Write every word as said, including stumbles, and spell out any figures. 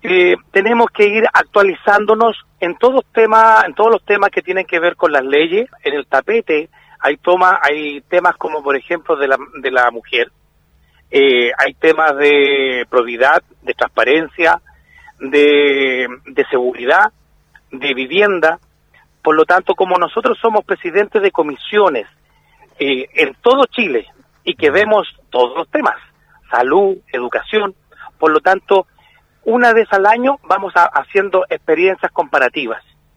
eh, tenemos que ir actualizándonos en todos temas, en todos los temas que tienen que ver con las leyes. En el tapete hay toma, hay temas como por ejemplo de la de la mujer, eh, hay temas de probidad, de transparencia, de, de seguridad, de vivienda. Por lo tanto, como nosotros somos presidentes de comisiones eh, en todo Chile y que vemos todos los temas, salud, educación, por lo tanto, una vez al año vamos a, haciendo experiencias comparativas.